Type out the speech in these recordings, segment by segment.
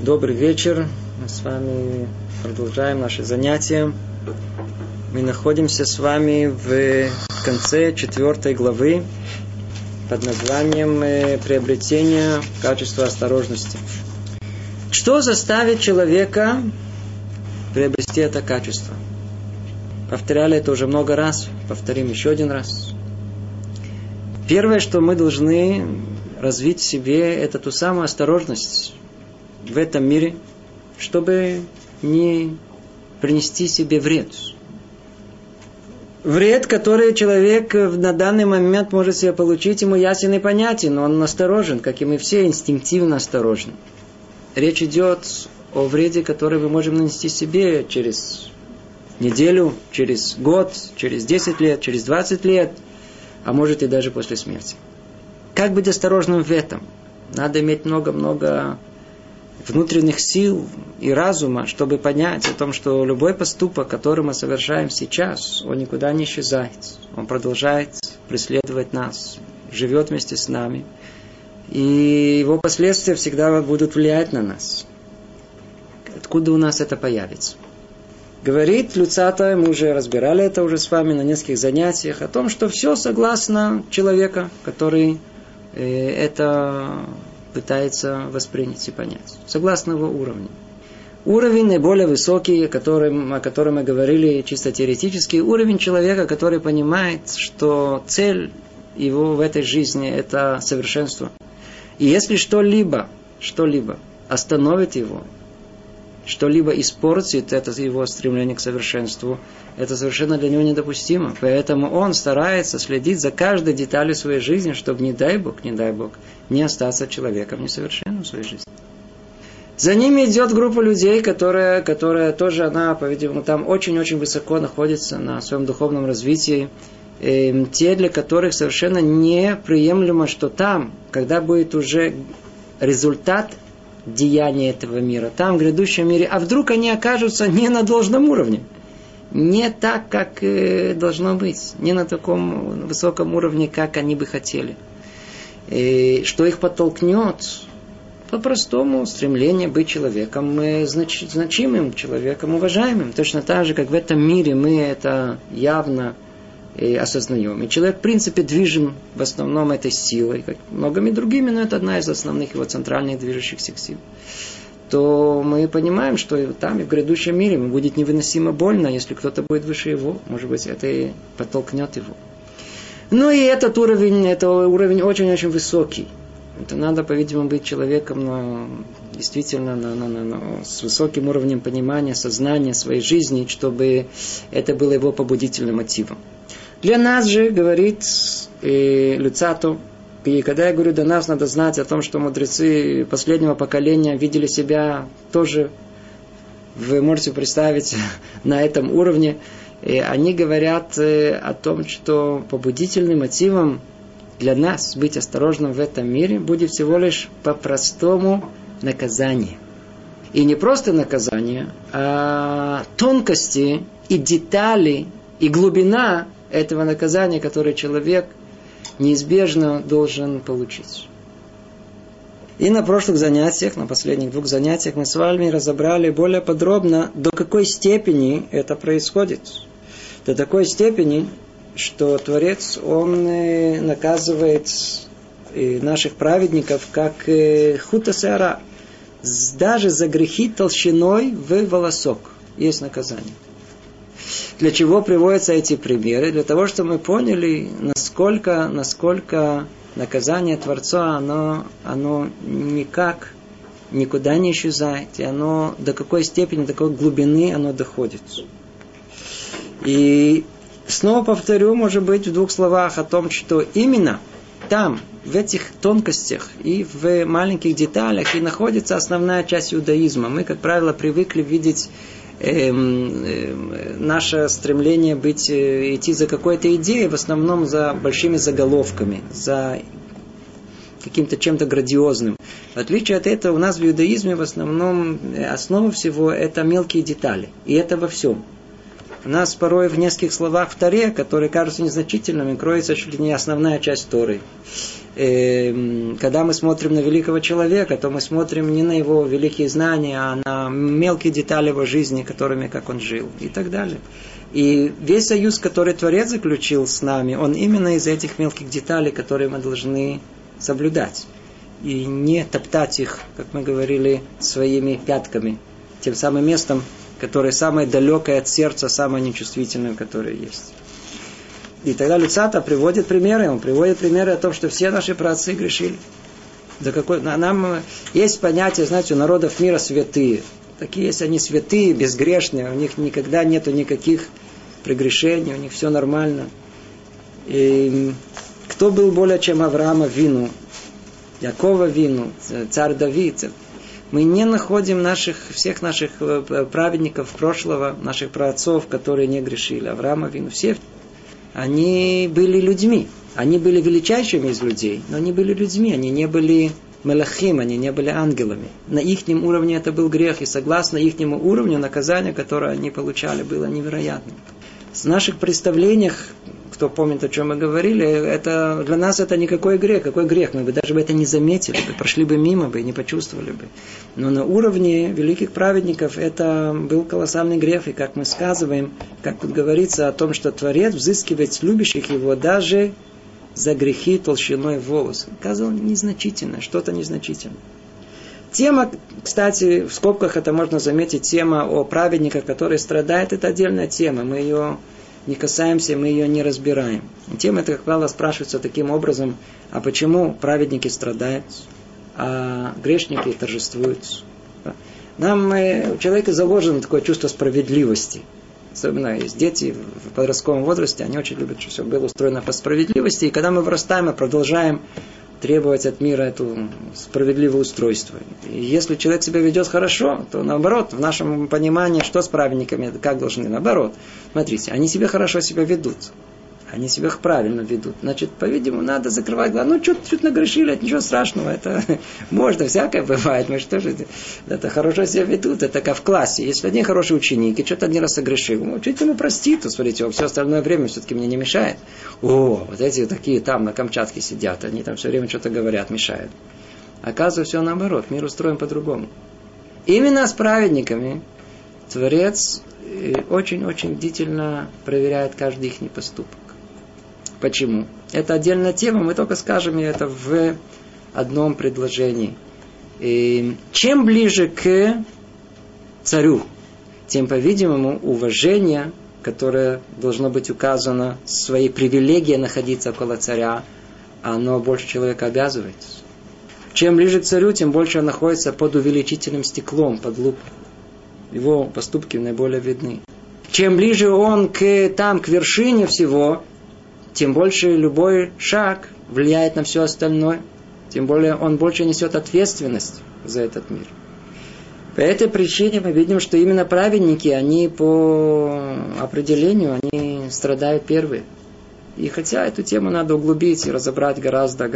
Добрый вечер. Мы с вами продолжаем наши занятия. Мы находимся с вами в конце 4 главы под названием «Приобретение качества осторожности». Что заставит человека приобрести это качество? Повторяли это уже много раз, повторим еще один раз. Первое, что мы должны развить в себе, это ту самую осторожность в этом мире, чтобы не принести себе вред. Вред, который человек на данный момент может себе получить, ему ясен и понятен, но он осторожен, как и мы все, инстинктивно осторожны. Речь идет о вреде, который мы можем нанести себе через неделю, через год, через 10 лет, через 20 лет, а может и даже после смерти. Как быть осторожным в этом? Надо иметь много-много внутренних сил и разума, чтобы понять о том, что любой поступок, который мы совершаем сейчас, он никуда не исчезает. Он продолжает преследовать нас, живет вместе с нами. И его последствия всегда будут влиять на нас. Откуда у нас это появится? Говорит Люцато, мы уже разбирали это уже с вами на нескольких занятиях, о том, что все согласно человека, который это пытается воспринять и понять. Согласно его уровню. Уровень наиболее высокий, о котором мы говорили чисто теоретически, уровень человека, который понимает, что цель его в этой жизни – это совершенство. И если что-либо остановит его, что-либо испортит это его стремление к совершенству, это совершенно для него недопустимо. Поэтому он старается следить за каждой деталью своей жизни, чтобы, не дай Бог, не остаться человеком несовершенным в своей жизни. За ними идет группа людей, которая тоже, она, по-видимому, там очень-очень высоко находится на своем духовном развитии. Те, для которых совершенно неприемлемо, что там, когда будет уже результат деяния этого мира, там, в грядущем мире, а вдруг они окажутся не на должном уровне, не так, как должно быть, не на таком высоком уровне, как они бы хотели. И что их подтолкнет? По-простому стремление быть человеком значимым, человеком уважаемым. Точно так же, как в этом мире мы это явно осознаем. И человек, в принципе, движим в основном этой силой, как многими другими, но это одна из основных его центральных движущихся сил. То мы понимаем, что и там, и в грядущем мире ему будет невыносимо больно, если кто-то будет выше его. Может быть, это и подтолкнет его. Ну и этот уровень очень-очень высокий. Это надо, по-видимому, быть человеком действительно с высоким уровнем понимания, сознания своей жизни, чтобы это было его побудительным мотивом. Для нас же, говорит Люцато, и когда я говорю до нас, надо знать о том, что мудрецы последнего поколения видели себя тоже, вы можете представить, на этом уровне. И они говорят о том, что побудительным мотивом для нас быть осторожным в этом мире будет всего лишь по-простому наказание. И не просто наказание, а тонкости и детали, и глубина этого наказания, которое человек неизбежно должен получить. И на прошлых занятиях, на последних 2 занятиях, мы с вами разобрали более подробно, до какой степени это происходит. До такой степени, что Творец, Он наказывает наших праведников, как хута сеара, даже за грехи толщиной в волосок. Есть наказание. Для чего приводятся эти примеры? Для того, чтобы мы поняли, насколько наказание Творца, оно никуда не исчезает, и оно до какой степени, до какой глубины оно доходит. И снова повторю, может быть, в 2 словах о том, что именно там, в этих тонкостях и в маленьких деталях и находится основная часть иудаизма. Мы, как правило, привыкли видеть наше стремление идти за какой-то идеей, в основном за большими заголовками, за каким-то чем-то грандиозным. В отличие от этого, у нас в иудаизме в основном основа всего это мелкие детали. И это во всем. У нас порой в нескольких словах в Торе, которые кажутся незначительными, кроется чуть ли не основная часть Торы. Когда мы смотрим на великого человека, то мы смотрим не на его великие знания, а на мелкие детали его жизни, которыми, как он жил, и так далее. И весь союз, который Творец заключил с нами, он именно из этих мелких деталей, которые мы должны соблюдать. И не топтать их, как мы говорили, своими пятками, тем самым местом, которое самое далекое от сердца, самое нечувствительное, которое есть. И тогда Люцата приводит примеры. Он приводит примеры о том, что все наши праотцы грешили. Нам есть понятие, знаете, у народов мира святые. Такие есть они святые, безгрешные. У них никогда нету никаких прегрешений, у них все нормально. И кто был более чем Авраама Вину, Якова Вину, царь Давид? Мы не находим всех наших праведников прошлого, наших праотцов, которые не грешили. Авраама Вину, все. Они были людьми. Они были величайшими из людей, но они были людьми. Они не были мелахим, они не были ангелами. На их уровне это был грех. И согласно их уровню, наказание, которое они получали, было невероятным. В наших представлениях, кто помнит, о чем мы говорили, это, для нас это никакой грех. Какой грех? Мы бы даже это не заметили, прошли бы мимо, не почувствовали бы. Но на уровне великих праведников это был колоссальный грех. И как мы сказываем, как тут говорится о том, что Творец взыскивает с любящих его даже за грехи толщиной волос. Оказывается, незначительно, что-то незначительное. Тема, кстати, в скобках это можно заметить, тема о праведниках, которые страдают, это отдельная тема. Мы ее не касаемся, мы ее не разбираем. Тема эта, как правило, спрашивается таким образом, а почему праведники страдают, а грешники торжествуют? У человека заложено такое чувство справедливости. Особенно есть дети в подростковом возрасте, они очень любят, чтобы все было устроено по справедливости. И когда мы вырастаем, мы продолжаем требовать от мира это справедливое устройство. И если человек себя ведет хорошо, то наоборот, в нашем понимании, что с праведниками, как должны, наоборот. Смотрите, они хорошо себя ведут. Они себя правильно ведут. Значит, по-видимому, надо закрывать глаза. Чуть нагрешили, это ничего страшного. Это можно, всякое бывает. Мы что же, это хорошо себя ведут. Это как в классе. Если один хороший ученик, и что-то один раз согрешил, учитель ему простит, то смотрите, все остальное время все-таки мне не мешает. Вот эти такие там на Камчатке сидят, они там все время что-то говорят, мешают. Оказывается, все наоборот. Мир устроен по-другому. Именно с праведниками Творец очень-очень бдительно проверяет каждый их поступок. Почему? Это отдельная тема, мы только скажем это в одном предложении. И чем ближе к царю, тем, по-видимому, уважение, которое должно быть указано, своей привилегией находиться около царя, оно больше человека обязывает. Чем ближе к царю, тем больше он находится под увеличительным стеклом, под лупой. Его поступки наиболее видны. Чем ближе он к вершине всего, тем больше любой шаг влияет на все остальное. Тем более он больше несет ответственность за этот мир. По этой причине мы видим, что именно праведники, они по определению, они страдают первые. И хотя эту тему надо углубить и разобрать гораздо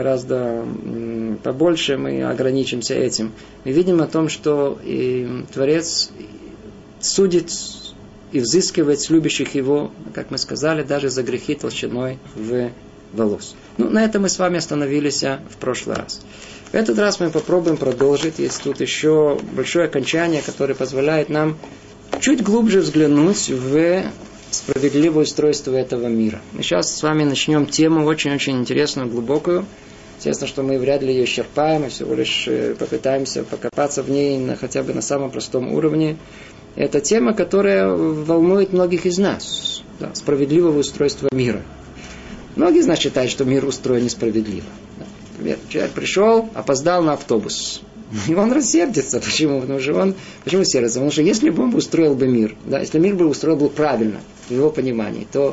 побольше, мы ограничимся этим. Мы видим о том, что Творец судит и взыскивает с любящих его, как мы сказали, даже за грехи толщиной в волос. На этом мы с вами остановились в прошлый раз. В этот раз мы попробуем продолжить. Есть тут еще большое окончание, которое позволяет нам чуть глубже взглянуть в справедливое устройство этого мира. Мы сейчас с вами начнем тему очень-очень интересную, глубокую. Естественно, что мы вряд ли ее исчерпаем, мы всего лишь попытаемся покопаться в ней хотя бы на самом простом уровне. Это тема, которая волнует многих из нас. Да, справедливого устройства мира. Многие из нас считают, что мир устроен несправедливо. Например, человек пришел, опоздал на автобус. И он рассердится. Почему? Почему сердится? Потому что если бы он устроил бы мир, да, если мир бы устроил бы правильно, в его понимании, то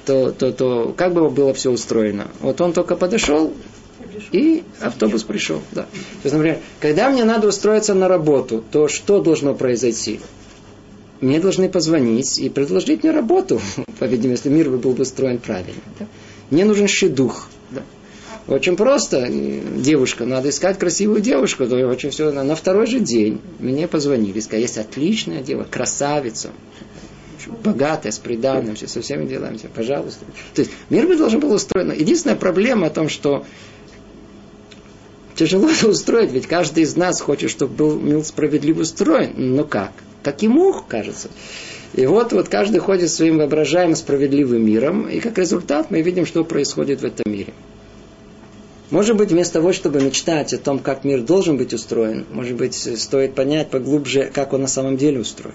как бы было все устроено? Вот он только подошел, и автобус пришел. Да. То есть, например, когда мне надо устроиться на работу, то что должно произойти? Мне должны позвонить и предложить мне работу, по-видимому, если мир был бы устроен правильно. Да? Мне нужен шидух. Да? Очень просто. Девушка, надо искать красивую девушку. То очень все. На второй же день мне позвонили, сказали, есть отличная девушка, красавица. богатая, с приданым, все, со всеми делами, все, пожалуйста. То есть мир бы должен был устроен. Единственная проблема о том, что тяжело это устроить, ведь каждый из нас хочет, чтобы был мир справедливо устроен. Но как? Как ему кажется. И вот каждый ходит своим воображаемым справедливым миром, и как результат мы видим, что происходит в этом мире. Может быть, вместо того, чтобы мечтать о том, как мир должен быть устроен, может быть, стоит понять поглубже, как он на самом деле устроен.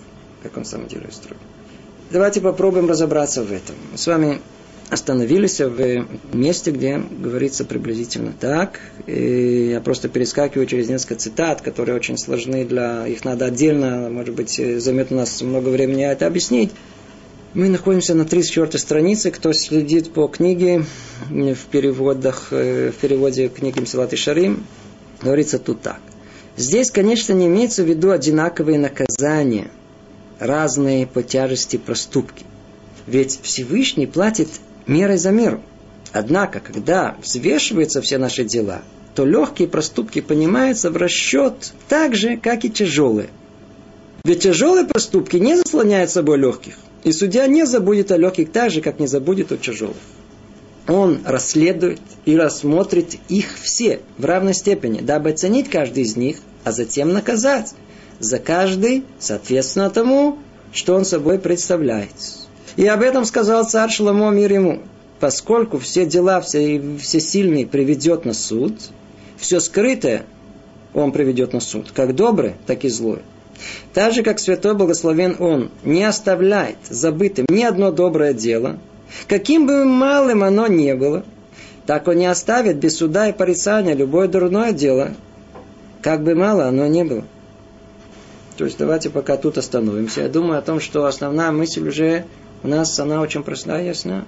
Давайте попробуем разобраться в этом. Мы с вами остановились в месте, где говорится приблизительно так. И я просто перескакиваю через несколько цитат, которые очень сложны их надо отдельно, может быть, займет у нас много времени это объяснить. Мы находимся на 34-й странице. Кто следит по книге, в переводе книги Месилат Йешарим, говорится тут так. Здесь, конечно, не имеется в виду одинаковые наказания, разные по тяжести проступки. Ведь Всевышний платит мерой за меру. Однако, когда взвешиваются все наши дела, то легкие проступки понимаются в расчет так же, как и тяжелые. Ведь тяжелые проступки не заслоняют собой легких. И судья не забудет о легких так же, как не забудет о тяжелых. Он расследует и рассмотрит их все в равной степени, дабы оценить каждый из них, а затем наказать за каждый, соответственно тому, что он собой представляет. И об этом сказал царь Шломо, мир ему. Поскольку все дела, все сильные приведет на суд, все скрытое он приведет на суд, как доброе, так и злое. Так же, как святой благословен он не оставляет забытым ни одно доброе дело, каким бы малым оно ни было, так он не оставит без суда и порицания любое дурное дело, как бы мало оно ни было. То есть давайте пока тут остановимся. Я думаю о том, что основная мысль уже у нас, она очень простая, ясна.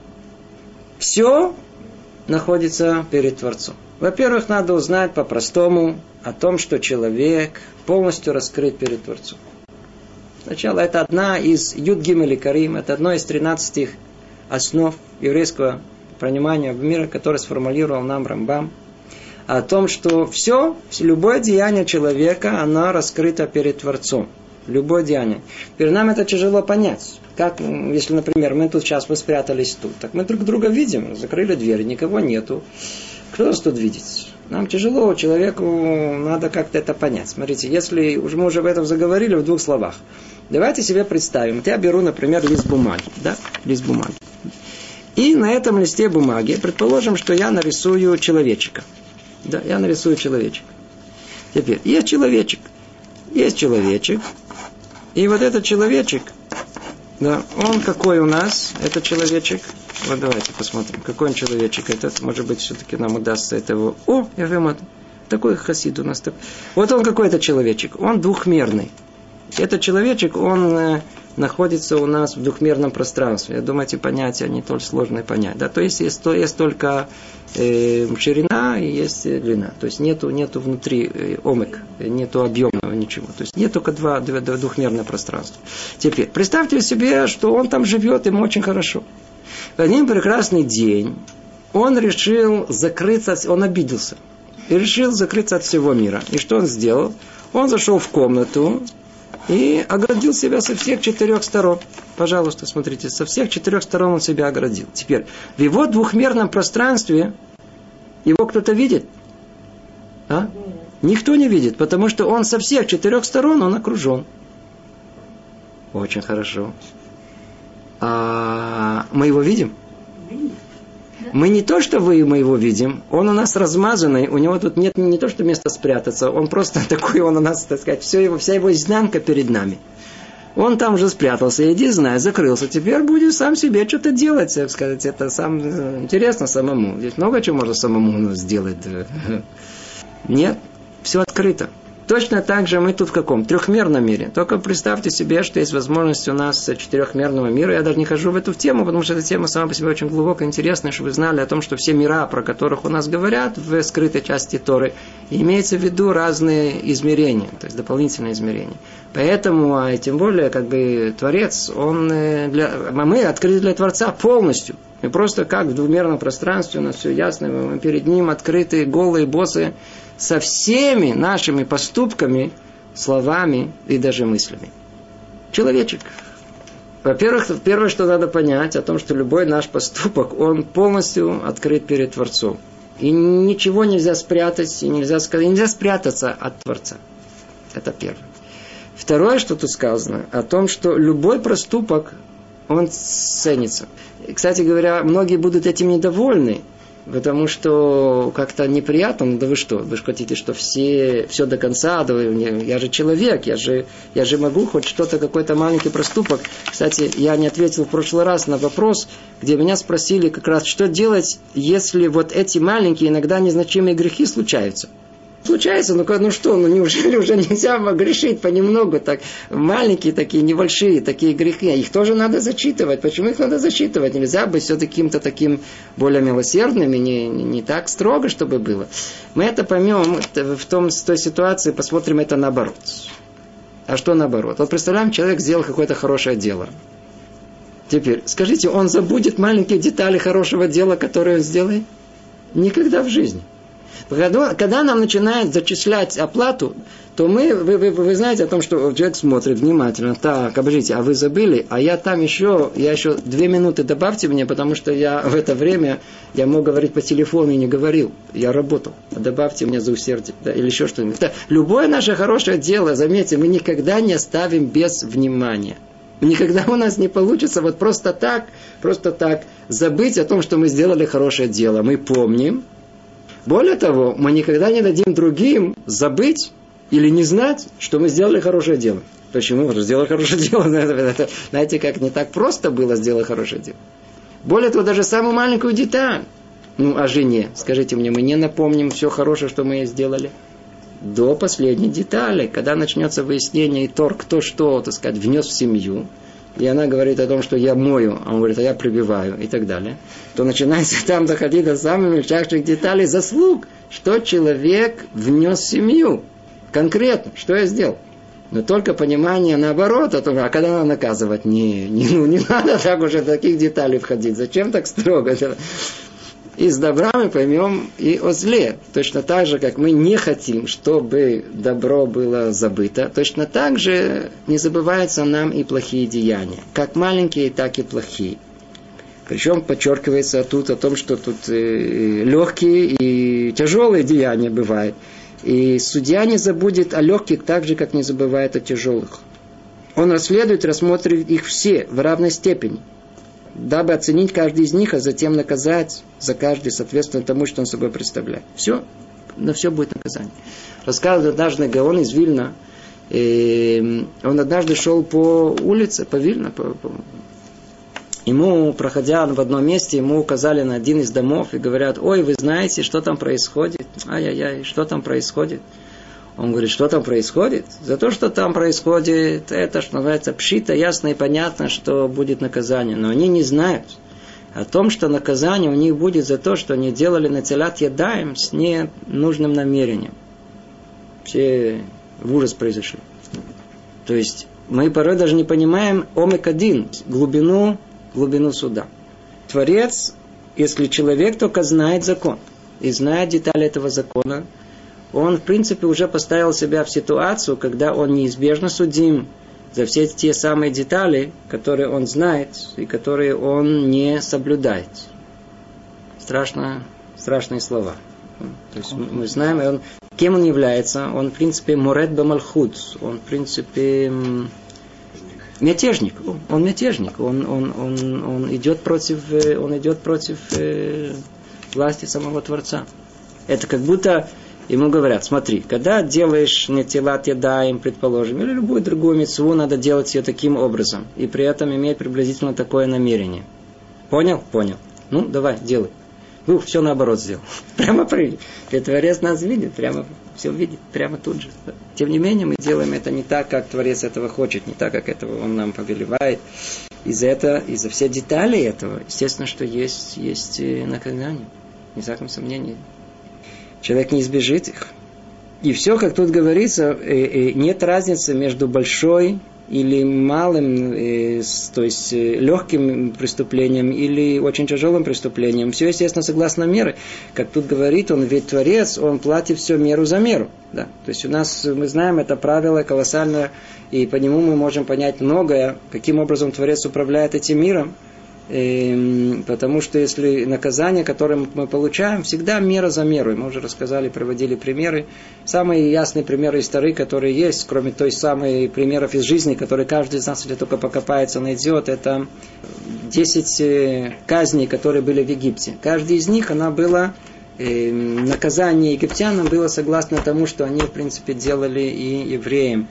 Все находится перед Творцом. Во-первых, надо узнать по-простому о том, что человек полностью раскрыт перед Творцом. Сначала это одна из Юд Гимель Карим, это одно из 13 основ еврейского понимания мира, которое сформулировал нам Рамбам, о том, что все, любое деяние человека, оно раскрыто перед Творцом. Любое деяние. Теперь нам это тяжело понять. Как, если, например, мы тут сейчас, мы спрятались тут, так мы друг друга видим, закрыли дверь, никого нету. Кто нас тут видит? Нам тяжело, человеку надо как-то это понять. Смотрите, если мы уже об этом заговорили в двух словах. Давайте себе представим. Я беру, например, лист бумаги. Да? Лист бумаги. И на этом листе бумаги, предположим, что я нарисую человечка. Да, я нарисую человечек. Теперь, есть человечек. И вот этот человечек, да, он какой у нас, этот человечек. Вот давайте посмотрим, какой он человечек этот. Может быть, все-таки нам удастся этого. Я же такой хасид у нас. Вот он какой-то человечек. Он двухмерный. Этот человечек, он находится у нас в двухмерном пространстве. Я думаю, эти понятия не только сложные понять. Да? То есть, есть только ширина и есть длина. То есть, нету внутри омек, нету объемного ничего. То есть, нет только двухмерное пространство. Теперь, представьте себе, что он там живет, ему очень хорошо. В один прекрасный день он решил закрыться, он обиделся. И решил закрыться от всего мира. И что он сделал? Он зашел в комнату и оградил себя со всех 4 сторон. Пожалуйста, смотрите, со всех 4 сторон он себя оградил. Теперь, в его двухмерном пространстве его кто-то видит? А? Никто не видит, потому что он со всех 4 сторон он окружен. Очень хорошо. А мы его видим? Мы не то, что мы его видим, он у нас размазанный, у него тут нет не то, что места спрятаться, он просто такой, он у нас, так сказать, вся его изнанка перед нами. Он там уже спрятался, иди, знай, закрылся, теперь будет сам себе что-то делать, так сказать, это интересно самому. Здесь много чего можно самому сделать. Нет, все открыто. Точно так же мы тут в каком? Трехмерном мире. Только представьте себе, что есть возможность у нас четырехмерного мира. Я даже не хожу в эту тему, потому что эта тема сама по себе очень глубокая, интересная, чтобы вы знали о том, что все мира, про которых у нас говорят в скрытой части Торы, имеется в виду разные измерения, то есть дополнительные измерения. Поэтому, тем более, Творец, мы открыты для Творца полностью. И просто как в двумерном пространстве у нас все ясно, мы перед Ним открытые, голые, босые, со всеми нашими поступками, словами и даже мыслями. Человечек. Во-первых, первое, что надо понять, о том, что любой наш поступок, он полностью открыт перед Творцом. И ничего нельзя спрятать, и нельзя сказать, нельзя спрятаться от Творца. Это первое. Второе, что тут сказано, о том, что любой проступок, он ценится. И, кстати говоря, многие будут этим недовольны, потому что как-то неприятно. Да вы что? Вы же хотите, что все до конца? Да я же человек, я же могу хоть что-то, какой-то маленький проступок. Кстати, я не ответил в прошлый раз на вопрос, где меня спросили как раз, что делать, если вот эти маленькие, иногда незначимые грехи случаются. Случается, неужели уже нельзя грешить понемногу, так маленькие такие, небольшие такие грехи, их тоже надо зачитывать. Почему их надо зачитывать? Нельзя быть все каким-то таким более милосердным и не так строго, чтобы было. Мы это поймем в той ситуации, посмотрим это наоборот. А что наоборот? Вот представляем, человек сделал какое-то хорошее дело. Теперь, скажите, он забудет маленькие детали хорошего дела, которое он сделает? Никогда в жизни. Когда нам начинают зачислять оплату, то вы знаете о том, что человек смотрит внимательно. Так, обождите, а вы забыли? А я еще 2 минуты добавьте мне, потому что я в это время, я мог говорить по телефону и не говорил. Я работал. Добавьте мне за усердие. Да, или еще что-нибудь. Да, любое наше хорошее дело, заметьте, мы никогда не оставим без внимания. Никогда у нас не получится вот просто так забыть о том, что мы сделали хорошее дело. Мы помним. Более того, мы никогда не дадим другим забыть или не знать, что мы сделали хорошее дело. Почему? Потому что сделали хорошее дело. Это, знаете, как не так просто было сделать хорошее дело. Более того, даже самую маленькую деталь. О жене. Скажите мне, мы не напомним все хорошее, что мы ей сделали? До последней детали. Когда начнется выяснение и торг, кто что, так сказать, внес в семью, и она говорит о том, что я мою, а он говорит, а я прибиваю, и так далее, то начинается там доходить до самых мельчайших деталей заслуг, что человек внес в семью. Конкретно, что я сделал. Но только понимание наоборот, а когда надо наказывать, не надо так уже в таких деталей входить. Зачем так строго? Из добра мы поймем и о зле. Точно так же, как мы не хотим, чтобы добро было забыто, точно так же не забываются нам и плохие деяния. Как маленькие, так и плохие. Причем подчеркивается тут о том, что тут легкие и тяжелые деяния бывают. И судья не забудет о легких так же, как не забывает о тяжелых. Он расследует, рассмотрит их все в равной степени, дабы оценить каждый из них, а затем наказать за каждый, соответственно тому, что он собой представляет. Все, на все будет наказание. Рассказывает однажды Гаон из Вильна, он однажды шел по улице, по Вильна, ему, проходя в одном месте, ему указали на один из домов и говорят, ой, вы знаете, что там происходит? Ай-яй-яй, что там происходит? Он говорит, что там происходит? За то, что там происходит, это, что называется, пшита, ясно и понятно, что будет наказание. Но они не знают о том, что наказание у них будет за то, что они делали нацелят ядаем с ненужным намерением. Все в ужас произошли. То есть, мы порой даже не понимаем омек один, глубину суда. Творец, если человек только знает закон и знает детали этого закона, он, в принципе, уже поставил себя в ситуацию, когда он неизбежно судим за все те самые детали, которые он знает и которые он не соблюдает. Страшные слова. То есть мы знаем, кем он является. Он, в принципе, морет бамалхут. Он, в принципе, мятежник. Он мятежник. Он идет против власти самого Творца. Это как будто ему говорят, смотри, когда делаешь нетилат ядаем, предположим, или любую другую мицву, надо делать ее таким образом. И при этом иметь приблизительно такое намерение. Понял? Понял. Ну, давай, делай. Все наоборот сделал. Прямо прыгай. И Творец нас видит, прямо все видит, прямо тут же. Тем не менее, мы делаем это не так, как Творец этого хочет, не так, как этого он нам повелевает. Из-за все детали этого, естественно, что есть наказание. Ни в всяком сомнении. Человек не избежит их. И все, как тут говорится, нет разницы между большой или малым, то есть легким преступлением, или очень тяжелым преступлением. Все, естественно, согласно меры. Как тут говорит он, ведь Творец, он платит все меру за меру. Да. То есть у нас, мы знаем, это правило колоссальное, и по нему мы можем понять многое, каким образом Творец управляет этим миром. Потому что если наказание, которое мы получаем, всегда мера за меру. Мы уже рассказали, приводили примеры. Самые ясные примеры истории, которые есть, кроме той самой примеров из жизни, которые каждый из нас, если только покопается, найдет, это 10 казней, которые были в Египте. Каждый из них, она была, наказание египтянам было согласно тому, что они, в принципе, делали и евреям.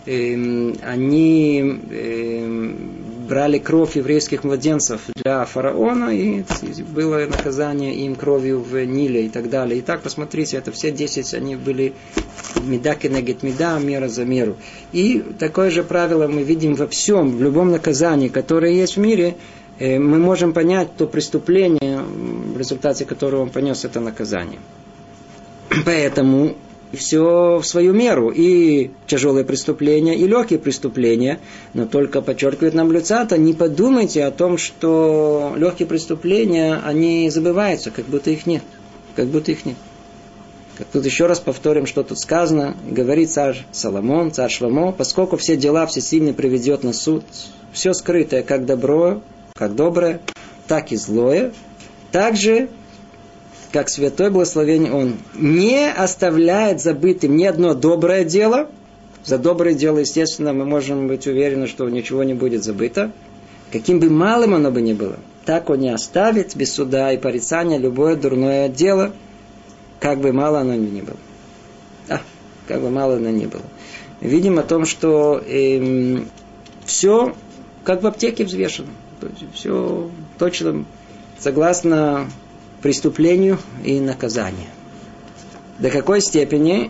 Они брали кровь еврейских младенцев для фараона, и было наказание им кровью в Ниле и так далее. И так, посмотрите, это все 10, они были меда кенегет меда, мера за меру. И такое же правило мы видим во всем, в любом наказании, которое есть в мире, мы можем понять то преступление, в результате которого он понес это наказание. Поэтому все в свою меру. И тяжелые преступления, и легкие преступления. Но только подчеркивает нам Люцата, не подумайте о том, что легкие преступления, они забываются, как будто их нет. Как будто их нет. Как тут еще раз повторим, что тут сказано. Говорит царь Соломон, царь Шломо, поскольку все дела всесильный приведет на суд, все скрытое, как доброе, как доброе, так и злое, также как святой благословение он не оставляет забытым ни одно доброе дело. За доброе дело, естественно, мы можем быть уверены, что ничего не будет забыто. Каким бы малым оно бы ни было, так он не оставит без суда и порицания любое дурное дело, как бы мало оно ни было. Как бы мало оно ни было. Видим о том, что все как в аптеке взвешено. Все точно согласно преступлению и наказанию. До какой степени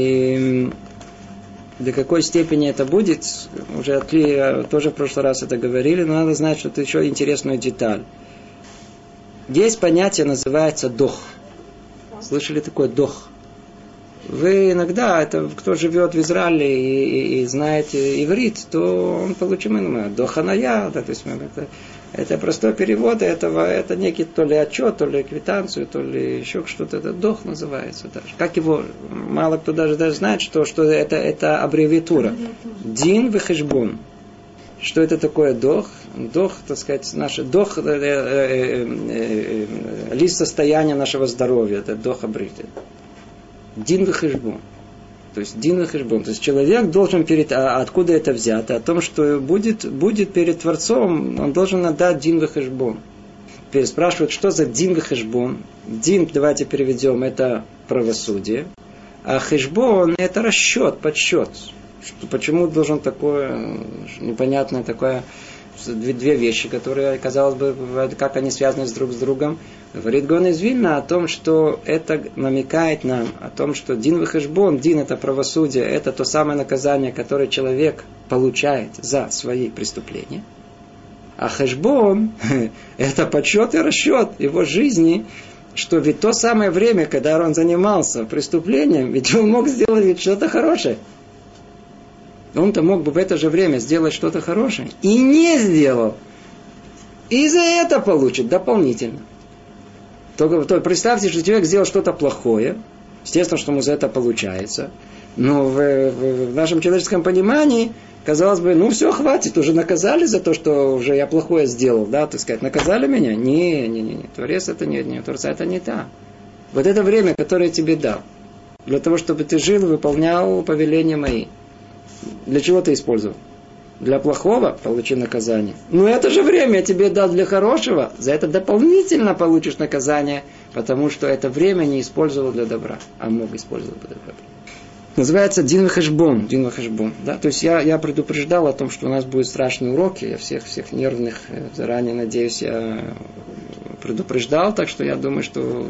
это будет, уже тоже в прошлый раз это говорили, но надо знать, что это еще интересную деталь. Есть понятие, называется дох. Слышали такое дох? Вы иногда, это кто живет в Израиле и знает иврит, то он получит доханая, то есть это простой перевод этого, это некий то ли отчет, то ли квитанцию, то ли еще что-то, это дох называется даже. Как его, мало кто даже знает, что это аббревиатура. Дин вехешбон. Что это такое дох? Дох, так сказать, дох, лист состояния нашего здоровья, это дох абрити. Дин вехешбон. То есть дин вехешбон. То есть человек должен откуда это взято? О том, что будет перед Творцом, он должен отдать дин вехешбон. Теперь спрашивают, что за дин вехешбон? Дин, давайте переведем, это правосудие. А хешбон это расчет, подсчет. Почему должен такое непонятное такое две вещи, которые, казалось бы, как они связаны друг с другом. Говорит Гаон из Вильна о том, что это намекает нам о том, что дин вехешбон, дин это правосудие, это то самое наказание, которое человек получает за свои преступления. А хешбон это подсчет и расчет его жизни, что ведь то самое время, когда он занимался преступлением, ведь он мог сделать что-то хорошее. Он-то мог бы в это же время сделать что-то хорошее. И не сделал. И за это получит дополнительно. То представьте, что человек сделал что-то плохое. Естественно, что ему за это получается. Но в нашем человеческом понимании, казалось бы, все, хватит. Уже наказали за то, что уже я плохое сделал. Да, так сказать, наказали меня? Не. Творец это не Творца это не так. Вот это время, которое я тебе дал. Для того, чтобы ты жил и выполнял повеления мои. Для чего ты использовал? Для плохого получи наказание. Но это же время я тебе дал для хорошего. За это дополнительно получишь наказание, потому что это время не использовал для добра, а мог использовать для добра. Называется дин вехешбон. Да? То есть я предупреждал о том, что у нас будет страшный урок. Я всех нервных заранее, надеюсь, я предупреждал. Так что я думаю, что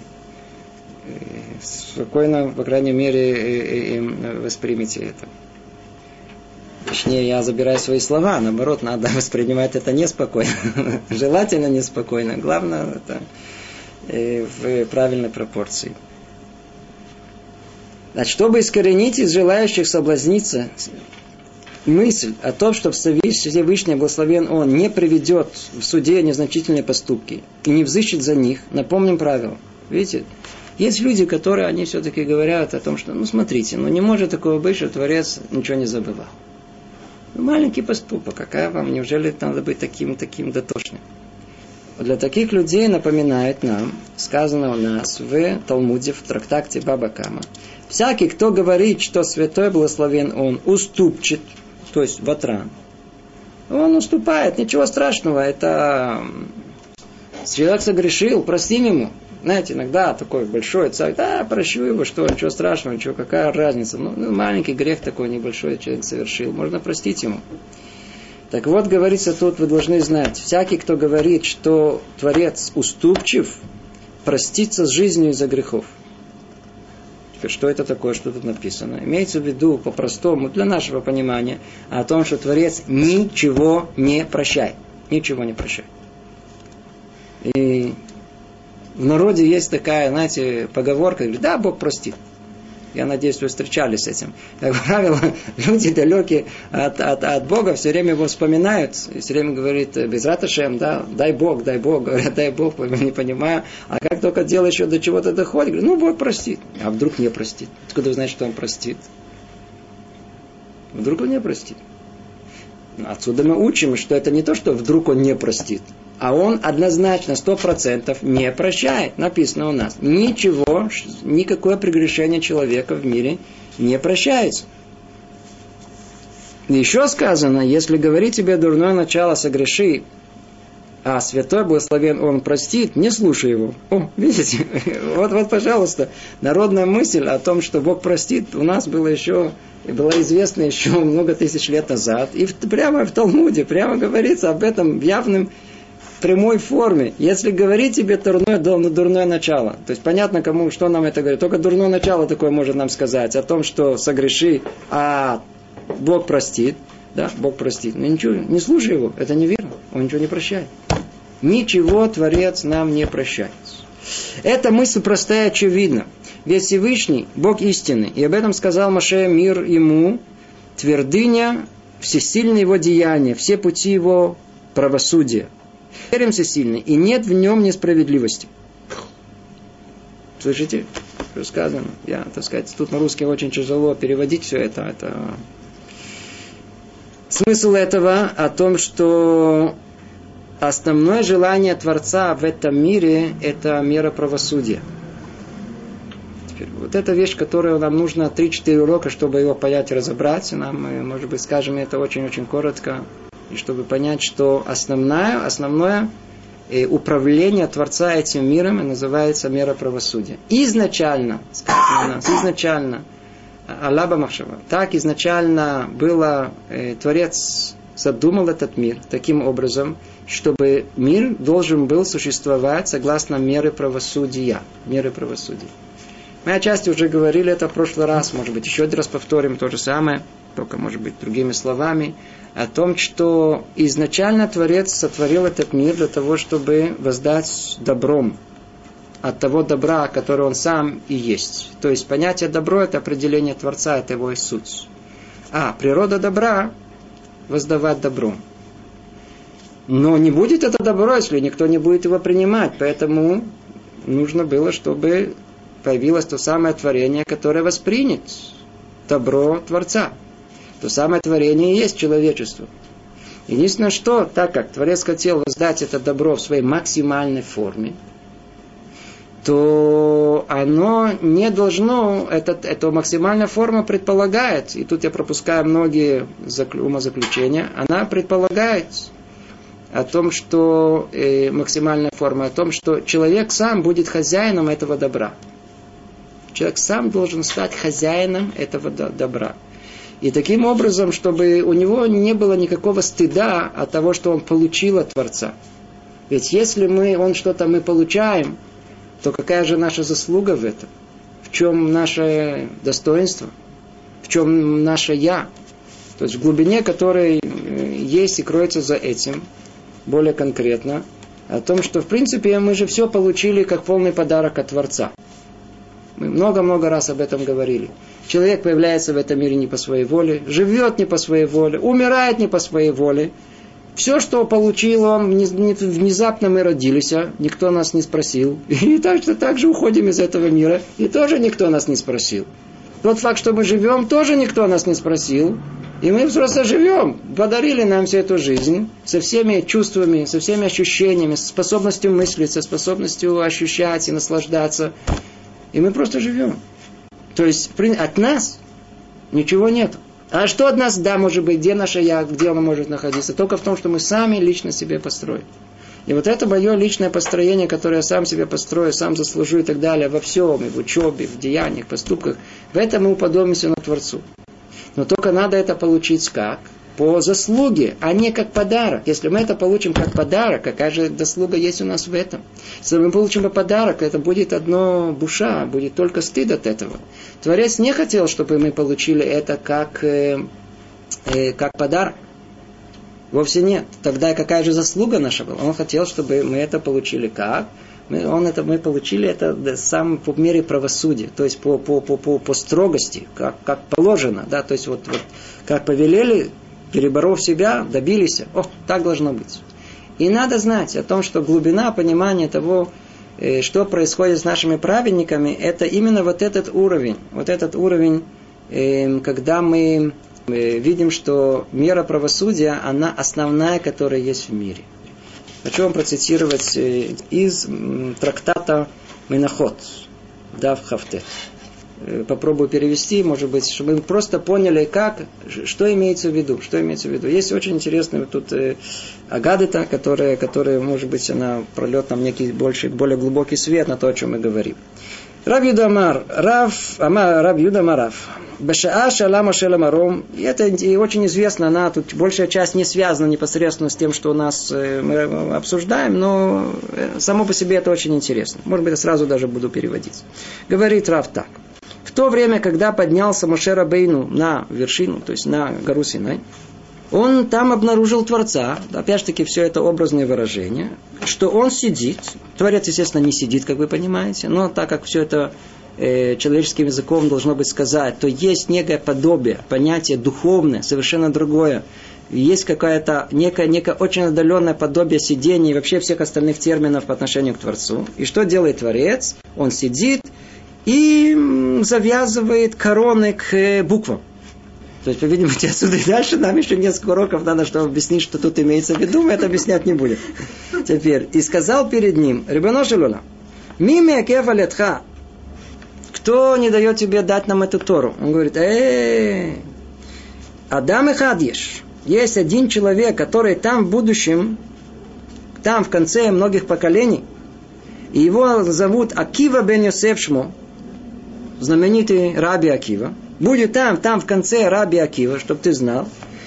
спокойно, по крайней мере, воспримите это. Точнее, я забираю свои слова, наоборот, надо воспринимать это неспокойно. Желательно неспокойно. Главное, это в правильной пропорции. Значит, чтобы искоренить из желающих соблазниться мысль о том, что Всевышний благословен Он не приведет в суде незначительные поступки и не взыщет за них, напомним правило. Видите, есть люди, которые они все-таки говорят о том, что, смотрите, не может такого быть, что Творец ничего не забывал. Маленький поступок, какая вам, неужели надо быть таким дотошным? Для таких людей напоминает нам, сказано у нас в Талмуде, в трактате Баба Кама, всякий, кто говорит, что святой благословен Он, уступчит, то есть ватран, он уступает, ничего страшного, это человек согрешил, простим ему. Знаете, иногда такой большой царь, прощу его, что, ничего страшного, ничего, какая разница. Маленький грех такой небольшой человек совершил, можно простить ему. Так вот, говорится тут, вы должны знать, всякий, кто говорит, что Творец уступчив, простится с жизнью из-за грехов. Теперь, что это такое, что тут написано? Имеется в виду, по-простому, для нашего понимания, о том, что Творец ничего не прощает. Ничего не прощает. И в народе есть такая, знаете, поговорка, говорит, да, Бог простит. Я надеюсь, вы встречались с этим. Как правило, люди далекие от Бога все время его вспоминают. И все время говорит, Безрат Ашем, да, дай Бог. Говорят, дай Бог, я не понимаю. А как только дело еще до чего-то доходит, говорит, Бог простит. А вдруг не простит? Откуда вы знаете, что Он простит? Вдруг Он не простит. Отсюда мы учим, что это не то, что вдруг Он не простит. А Он однозначно, 100% не прощает. Написано у нас. Ничего, никакое прегрешение человека в мире не прощается. Еще сказано, если говорить тебе дурное начало, согреши, а святой благословен Он простит, не слушай его. Видите? Вот, пожалуйста, народная мысль о том, что Бог простит, у нас была известна еще много тысяч лет назад. И прямо в Талмуде, прямо говорится об этом в явном прямой форме. Если говорить тебе дурное начало, то есть понятно, что нам это говорит. Только дурное начало такое может нам сказать о том, что согреши, а Бог простит. Да, Бог простит. Но ничего, не слушай его, это неверно. Он ничего не прощает. Ничего Творец нам не прощает. Эта мысль простая, очевидна. Ведь Всевышний, Бог истины, и об этом сказал Моше, мир ему, твердыня, всесильные его деяния, все пути его правосудия. Верим всесильный, и нет в нем несправедливости. Слышите, что сказано? Тут на русский очень тяжело переводить все это. Смысл этого о том, что основное желание Творца в этом мире – это мера правосудия. Теперь, вот эта вещь, которую нам нужно 3-4 урока, чтобы его понять и разобрать. Нам, может быть, скажем это очень-очень коротко. И чтобы понять, что основное управление Творца этим миром называется мера правосудия. Изначально, сказано у нас, Аллаба Махшава, так изначально было, Творец задумал этот мир таким образом, чтобы мир должен был существовать согласно меры правосудия. Мы отчасти уже говорили это в прошлый раз, может быть, еще один раз повторим то же самое, только, может быть, другими словами, о том, что изначально Творец сотворил этот мир для того, чтобы воздать добром от того добра, который Он сам и есть. То есть понятие добро – это определение Творца, это его и суть. А природа добра – воздавать добром. Но не будет это добро, если никто не будет его принимать. Поэтому нужно было, чтобы появилось то самое творение, которое воспринят добро Творца. То самое творение и есть человечество. Единственное, что, так как Творец хотел воздать это добро в своей максимальной форме, то оно не должно, эта максимальная форма предполагает, и тут я пропускаю многие умозаключения, она предполагает о том, что максимальная форма, о том, что человек сам будет хозяином этого добра. Человек сам должен стать хозяином этого добра. И таким образом, чтобы у него не было никакого стыда от того, что он получил от Творца. Ведь если мы получаем, то какая же наша заслуга в этом? В чем наше достоинство? В чем наше «я»? То есть в глубине, которой есть и кроется за этим, более конкретно, о том, что в принципе мы же все получили как полный подарок от Творца. Мы много-много раз об этом говорили. Человек появляется в этом мире не по своей воле, живет не по своей воле, умирает не по своей воле. Все, что получил он, внезапно мы родились, никто нас не спросил. И так же уходим из этого мира, и тоже никто нас не спросил. Тот факт, что мы живем, тоже никто нас не спросил. И мы просто живем. Подарили нам всю эту жизнь со всеми чувствами, со всеми ощущениями, со способностью мыслить, со способностью ощущать и наслаждаться. И мы просто живем. То есть от нас ничего нет. А что от нас, да, может быть, где наше я, где оно может находиться? Только в том, что мы сами лично себе построим. И вот это мое личное построение, которое я сам себе построю, сам заслужу и так далее, во всем, и в учебе, в деяниях, поступках, в этом мы уподобимся на Творцу. Но только надо это получить как? По заслуге, а не как подарок. Если мы это получим как подарок, какая же заслуга есть у нас в этом? Если мы получим подарок, это будет одно буша, будет только стыд от этого. Творец не хотел, чтобы мы получили это как подарок. Вовсе нет. Тогда какая же заслуга наша была? Он хотел, чтобы мы это получили как? Мы получили это по мере правосудия, то есть по строгости, как положено. Да? То есть вот как повелели, переборов себя, добились. Так должно быть. И надо знать о том, что глубина понимания того, что происходит с нашими праведниками, это именно вот этот уровень. Вот этот уровень, когда мы видим, что мера правосудия, она основная, которая есть в мире. Хочу вам процитировать из трактата Менахот, Дав Хафтет. Попробую перевести, может быть, чтобы мы просто поняли, что имеется в виду. Есть очень интересная тут агадыта, которая, может быть, она прольет нам некий более глубокий свет на то, о чем мы говорим. Рав Юда Амар, Рав Юда Марав. Бешаа шалама шеламаром. И это очень известно, она тут большая часть не связана непосредственно с тем, что мы обсуждаем, но само по себе это очень интересно. Может быть, я сразу даже буду переводить. Говорит Рав так. В то время, когда поднялся Моше Рабейну на вершину, то есть на гору Синай, он там обнаружил Творца, опять же таки все это образное выражение, что он сидит, Творец, естественно, не сидит, как вы понимаете, но так как все это человеческим языком должно быть сказать, то есть некое подобие, понятие духовное, совершенно другое. Есть какое-то некое очень отдаленное подобие сидения и вообще всех остальных терминов по отношению к Творцу. И что делает Творец? Он сидит и завязывает короны к буквам. То есть, по-видимому, отсюда и дальше нам еще несколько уроков надо, чтобы объяснить, что тут имеется в виду, мы это объяснять не будем. Теперь, и сказал перед ним, Рибоно шель олам, ми меакев аль-ядха, кто не дает тебе дать нам эту Тору? Он говорит, Адам и Хадьеш. Есть один человек, который там в будущем, там в конце многих поколений, и его зовут Акива бен Йосеф Шмо, знаменитый Раби Акива. Будет там в конце Раби Акива, чтобы ты знал,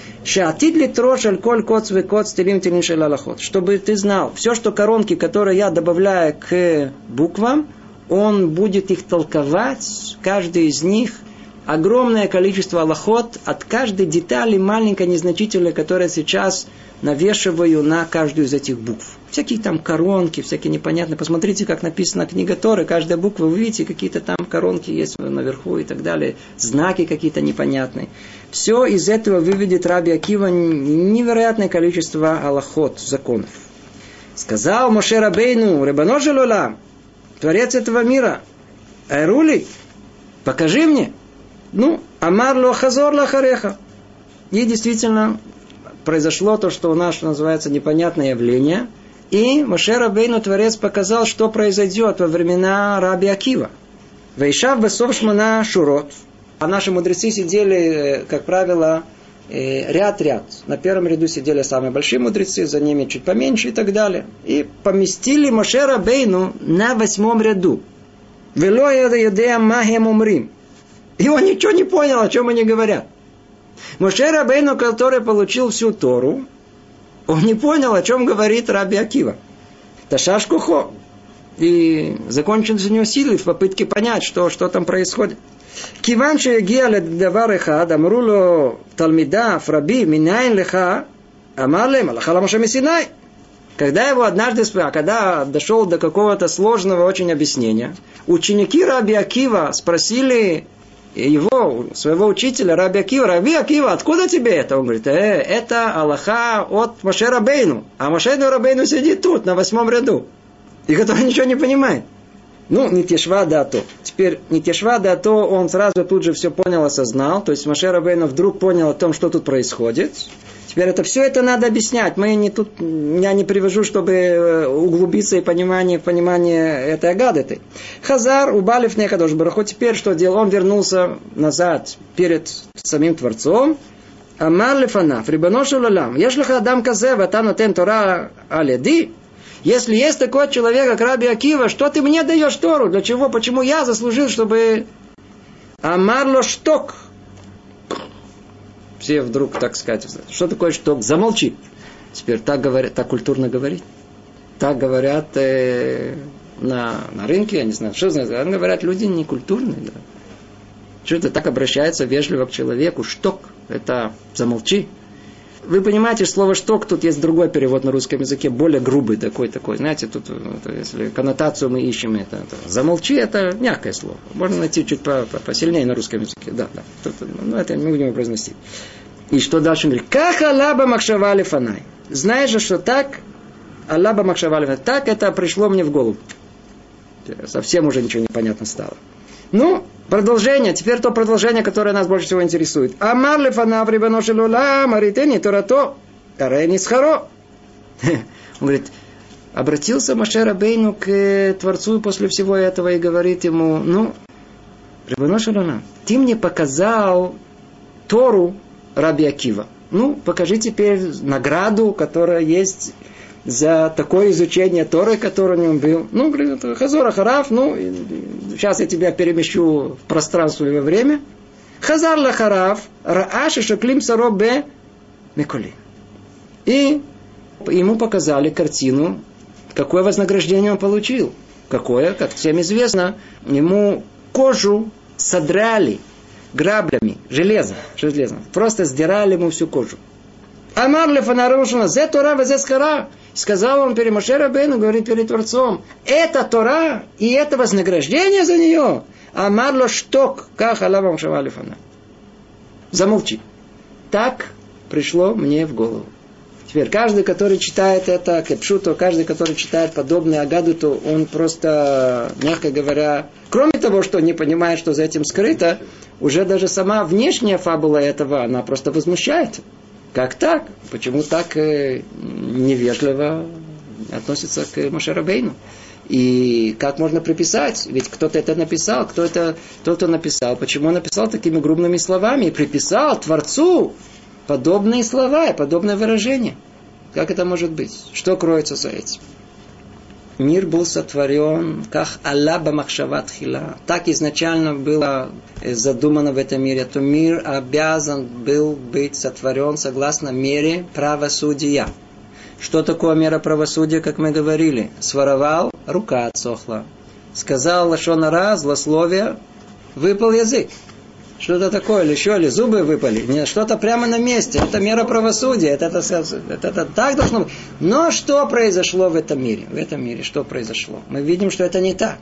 чтобы ты знал, все, что коронки, которые я добавляю к буквам, он будет их толковать, каждый из них, огромное количество алахот, от каждой детали, маленькой, незначительной, которую сейчас навешиваю на каждую из этих букв. Всякие там коронки, всякие непонятные. Посмотрите, как написана книга Торы, каждая буква, вы видите, какие-то там коронки есть наверху и так далее, знаки какие-то непонятные. Все из этого выведет Раби Акива невероятное количество алахот, законов. Сказал Моше Рабейну, Рибоно шель олам, Творец этого мира, Айрули, покажи мне. Амар ло хазор лахареха. И действительно произошло то, что у нас, что называется, непонятное явление. И Моше Рабейну, Творец, показал, что произойдет во времена Раби Акива. Вейшав бесов шмана шурот. А наши мудрецы сидели, как правило, ряд-ряд. На первом ряду сидели самые большие мудрецы, за ними чуть поменьше и так далее. И поместили Моше Рабейну на 8 ряду. Вело ядея махем умрим. И он ничего не понял, о чем они говорят. Моше Рабейну, который получил всю Тору, он не понял, о чем говорит Раби Акива. Ташаш кухо. И закончились у него силы в попытке понять, что там происходит. Киван шеягия ледавар эхад, амру ло талмидав раби минайн леха, амар лем алаха ла Моше мисинай. Когда его однажды, когда дошел до какого-то сложного очень объяснения, ученики Раби Акива спросили его, своего учителя, Раби Акива, откуда тебе это? Он говорит, это Аллаха от Моше Рабейну. А Моше Рабейну сидит тут, на 8 ряду. И который ничего не понимает. Нитешва дато. Теперь Нитешва дато, он сразу тут же все понял, осознал. То есть Моше Рабейну вдруг понял о том, что тут происходит. Теперь все это надо объяснять. Я не привожу, чтобы углубиться в понимание этой агады. Хазар убалив некадош бараху. Теперь что делал? Он вернулся назад перед самим Творцом. Амар лефанаф, рибаношу лалам. Ешлиха адам казе, ватану тен тора аледи. Если есть такой человек, как Раби Акива, что ты мне даешь Тору? Для чего? Почему я заслужил, чтобы... Амар ло шток. Все вдруг, так сказать, что такое шток? Замолчи. Теперь так говорят, так культурно говорить. Так говорят на рынке, я не знаю, что значит. Говорят, люди некультурные. Да. Что это так обращается вежливо к человеку? Шток. Это замолчи. Вы понимаете, слово «шток», тут есть другой перевод на русском языке, более грубый такой. Знаете, тут, если коннотацию мы ищем, это «замолчи» – это мягкое слово. Можно найти чуть посильнее на русском языке. Да. Тут, это мы будем произносить. И что дальше? Он говорит, «Как Аллаба Махшава Лифанай». Знаешь же, что так, Аллаба Махшава Лифанай, так это пришло мне в голову. Совсем уже ничего не понятно стало. Продолжение. Теперь то продолжение, которое нас больше всего интересует. Амар лефанав рибано шел олам аритени торато карени схаро. Он говорит, обратился Моше Рабейну к Творцу после всего этого и говорит ему, рибано шел олам, ты мне показал Тору Раби Акива. Покажи теперь награду, которая есть за такое изучение Торы, которое у него был. Хазор Ахараф, сейчас я тебя перемещу в пространство и во время. Хазар Лахараф, Рааши Шаклим Саробе Меколи. И ему показали картину, какое вознаграждение он получил. Какое, как всем известно, ему кожу содрали граблями, железом. Просто сдирали ему всю кожу. Амар лефанарушна, зе Тора везе схара. Сказал он перед Моше Рабейну, говорит перед Творцом, это Тора и это вознаграждение за нее. Амар ло шток, как Аллаха Махшава лифана. Замолчи. Так пришло мне в голову. Теперь каждый, который читает это кепшуто, каждый, который читает подобные агаду, то он просто, мягко говоря, кроме того, что не понимает, что за этим скрыто, уже даже сама внешняя фабула этого, она просто возмущает. Как так? Почему так невежливо относится к Моше Рабейну? И как можно приписать? Ведь кто-то это написал. Кто-то написал. Почему он написал такими грубыми словами? И приписал Творцу подобные слова и подобное выражение. Как это может быть? Что кроется за этим? Мир был сотворен, как Аллаба Махшава Тхила. Так изначально было задумано в этом мире. То мир обязан был быть сотворен согласно мере правосудия. Что такое мера правосудия, как мы говорили? Своровал, рука отсохла. Сказал лашон ара, злословие, выпал язык. Что-то такое, или зубы выпали. Нет, что-то прямо на месте. Это мера правосудия. Это так должно быть. Но что произошло в этом мире? В этом мире что произошло? Мы видим, что это не так.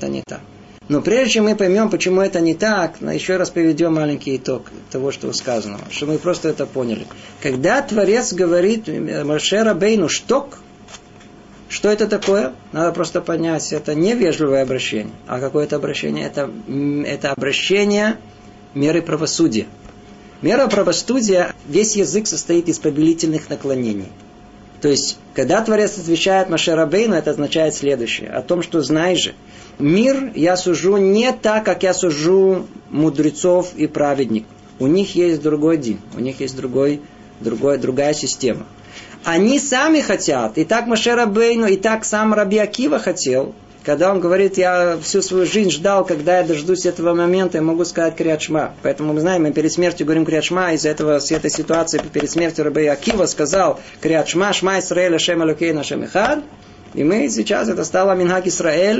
Но прежде чем мы поймем, почему это не так, еще раз приведем маленький итог того, что сказано. Чтобы мы просто это поняли. Когда Творец говорит Моше Рабейну шток, что это такое? Надо просто понять. Это не вежливое обращение. А какое это обращение? Это обращение меры правосудия. Мера правосудия, весь язык состоит из повелительных наклонений. То есть, когда Творец отвечает Моше Рабейну, это означает следующее. О том, что знаешь же, мир я сужу не так, как я сужу мудрецов и праведников. У них есть другой дин, у них есть другая система. Они сами хотят, и так Моше Рабейну, и так сам Раби Акива хотел. Когда он говорит, я всю свою жизнь ждал, когда я дождусь этого момента, я могу сказать Криат Шма. Поэтому мы знаем, мы перед смертью говорим Криат Шма, из-за этого, с этой ситуации, перед смертью Раби Акива сказал Криат Шма, Шма Исраэль, Ашем Элокейну, Ашем Эхад. И мы сейчас, это стало Минхаг Исраэль,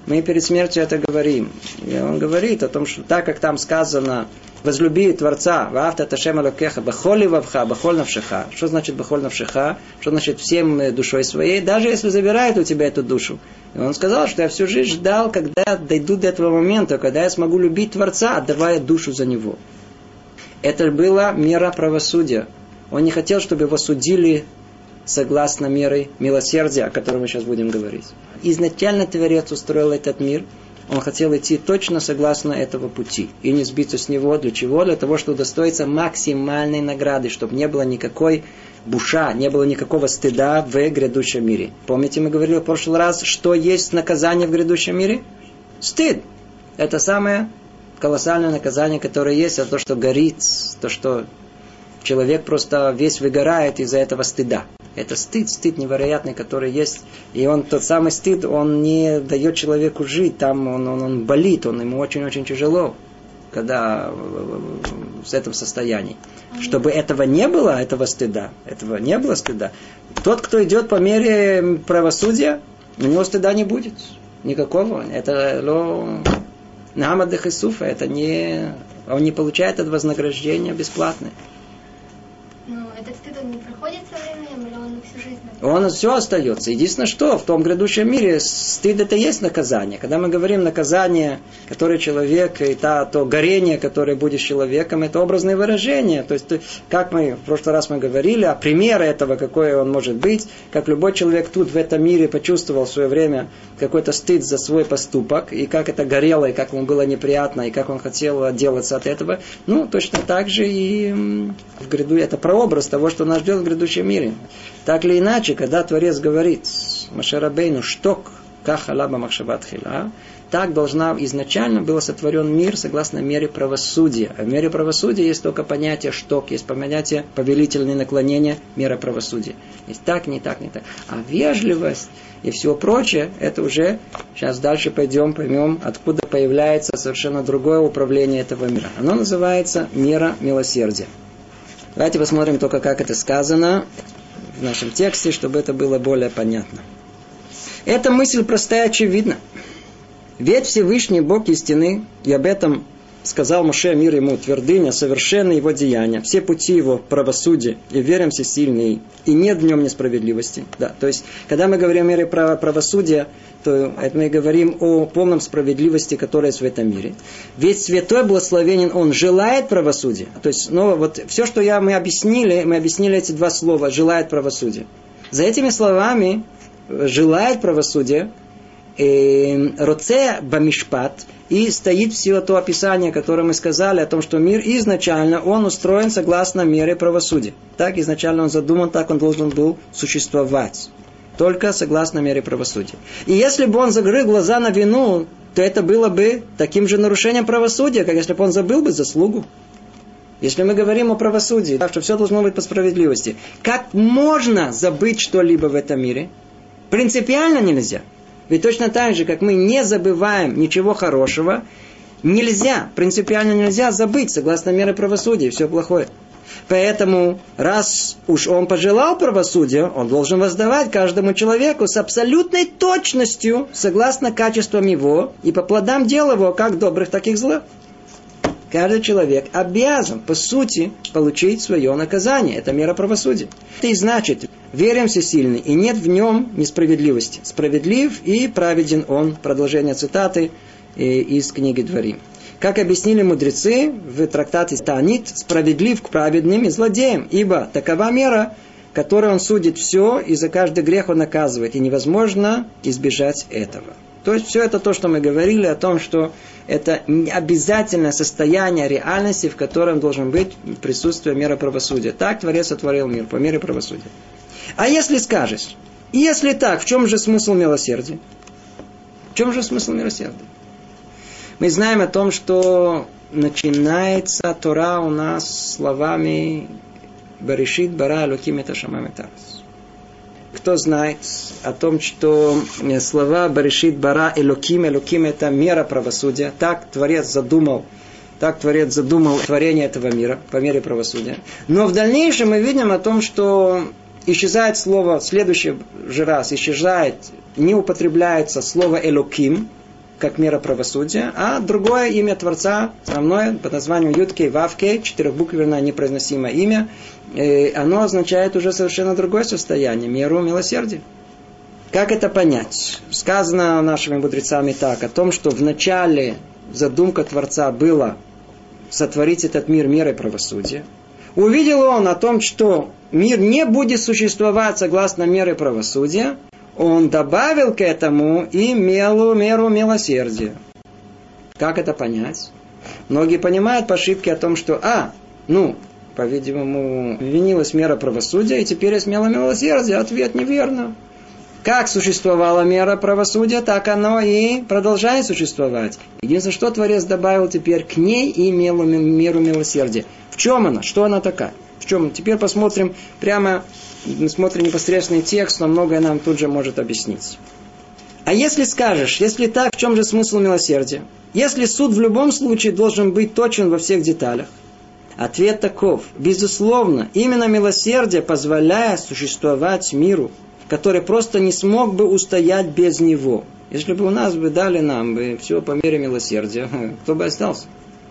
Мы перед смертью это говорим. И он говорит о том, что так как там сказано, возлюби Творца, ваавта ташем элокеха, бахоль левавха, бахоль навшеха. Что значит бахоль навшеха? Что значит всем душой своей, даже если забирают у тебя эту душу. И он сказал, что я всю жизнь ждал, когда дойду до этого момента, когда я смогу любить Творца, отдавая душу за Него. Это была мера правосудия. Он не хотел, чтобы его судили согласно мере милосердия, о которой мы сейчас будем говорить. Изначально Творец устроил этот мир. Он хотел идти точно согласно этого пути. И не сбиться с него. Для чего? Для того, чтобы удостоиться максимальной награды. Чтобы не было никакой буша, не было никакого стыда в грядущем мире. Помните, мы говорили в прошлый раз, что есть наказание в грядущем мире? Стыд. Это самое колоссальное наказание, которое есть. Это то, что горит. То, что человек просто весь выгорает из-за этого стыда. Это стыд невероятный, который есть. И тот самый стыд, он не дает человеку жить. Там он болит, ему очень-очень тяжело, когда в этом состоянии. Чтобы этого не было, этого не было стыда. Тот, кто идет по мере правосудия, у него стыда не будет. Никакого. Это Нахамад Хисуфа. Он не получает это вознаграждение бесплатное. Но этот стыд, он не проходит со временем, или он всю жизнь? Он все остается. Единственное, что в том грядущем мире стыд это есть наказание. Когда мы говорим наказание, которое человек, и то горение, которое будет с человеком, это образное выражение. То есть, как мы в прошлый раз мы говорили, а пример этого, какой он может быть, как любой человек тут в этом мире почувствовал в свое время какой-то стыд за свой поступок, и как это горело, и как ему было неприятно, и как он хотел отделаться от этого. Точно так же и в гряду это прообраз того, что нас ждет в грядущем мире. Так или иначе, когда Творец говорит Моше Рабейну «шток кахалаба махшават хила», так изначально был сотворен мир согласно мере правосудия. А в мере правосудия есть только понятие «шток», есть понятие «повелительные наклонения», мера правосудия. Есть так, не так, не так. А вежливость и все прочее, это уже, сейчас дальше поймем, откуда появляется совершенно другое управление этого мира. Оно называется мера милосердия. Давайте посмотрим только, как это сказано в нашем тексте, чтобы это было более понятно. Эта мысль простая и очевидна. Ведь Всевышний Бог истины, и об этом сказал Моше, мир ему, твердыня, совершенны его деяния, все пути его правосудия, и верим всесильный, и нет в нем несправедливости. Да, то есть, когда мы говорим о мире правосудия, то мы говорим о полном справедливости, которая есть в этом мире. Ведь святой благословенен, он желает правосудия. То есть, все, что мы объяснили эти два слова, желает правосудия. За этими словами, желает правосудия, роце бамишпат, и стоит все то описание, которое мы сказали, о том, что мир изначально, он устроен согласно мере правосудия. Так изначально он задуман, так он должен был существовать. Только согласно мере правосудия. И если бы он закрыл глаза на вину, то это было бы таким же нарушением правосудия, как если бы он забыл бы заслугу. Если мы говорим о правосудии, так что все должно быть по справедливости. Как можно забыть что-либо в этом мире? Принципиально нельзя. Ведь точно так же, как мы не забываем ничего хорошего, принципиально нельзя забыть, согласно мере правосудия, все плохое. Поэтому, раз уж он пожелал правосудия, он должен воздавать каждому человеку с абсолютной точностью, согласно качествам его, и по плодам дел его, как добрых, так и злых. Каждый человек обязан, по сути, получить свое наказание. Это мера правосудия. Это и значит, верим всесильный, и нет в нем несправедливости. Справедлив и праведен он. Продолжение цитаты из книги Дворим. Как объяснили мудрецы в трактате Таанит, справедлив к праведным и злодеям, ибо такова мера, которой он судит все, и за каждый грех он наказывает, и невозможно избежать этого. То есть все это то, что мы говорили о том, что это обязательное состояние реальности, в котором должен быть присутствие меры правосудия. Так Творец сотворил мир по мере правосудия. А если скажешь, если так, в чем же смысл милосердия? В чем же смысл милосердия? Мы знаем о том, что начинается Тора у нас словами «Берешит бара Элоким эт ашамаим вет аарец». Кто знает о том, что слова «Берешит бара Элоким», «Элоким» это мера правосудия. Так Творец задумал творение этого мира по мере правосудия. Но в дальнейшем мы видим о том, что исчезает слово, в следующий же раз исчезает, не употребляется слово «Элоким», как мера правосудия, а другое имя Творца, основное, под названием Юд-Кей, Вав-Кей, четырехбуквенное непроизносимое имя, оно означает уже совершенно другое состояние, меру милосердия. Как это понять? Сказано нашими мудрецами так, о том, что в начале задумка Творца была сотворить этот мир мерой правосудия. Увидел он о том, что мир не будет существовать согласно мере правосудия, он добавил к этому и меру милосердия. Как это понять? Многие понимают по ошибке о том, что, по-видимому, винилась мера правосудия, и теперь есть мера милосердия. Ответ неверно. Как существовала мера правосудия, так оно и продолжает существовать. Единственное, что Творец добавил теперь к ней и меру милосердия. В чем она? Что она такая? В чем? Теперь посмотрим смотрим непосредственный текст, но многое нам тут же может объяснить. А если скажешь, если так, в чем же смысл милосердия? Если суд в любом случае должен быть точен во всех деталях? Ответ таков. Безусловно, именно милосердие позволяет существовать миру, который просто не смог бы устоять без него. Если бы у нас дали нам все по мере милосердия, кто бы остался?